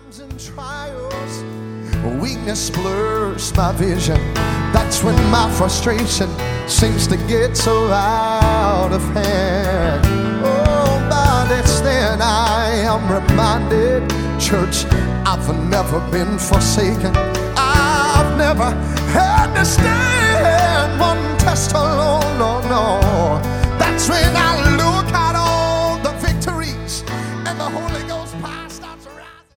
And trials, weakness blurs my vision. That's when my frustration seems to get so out of hand. Oh, but it's then I am reminded, church, I've never been forsaken. I've never had to stand one test alone.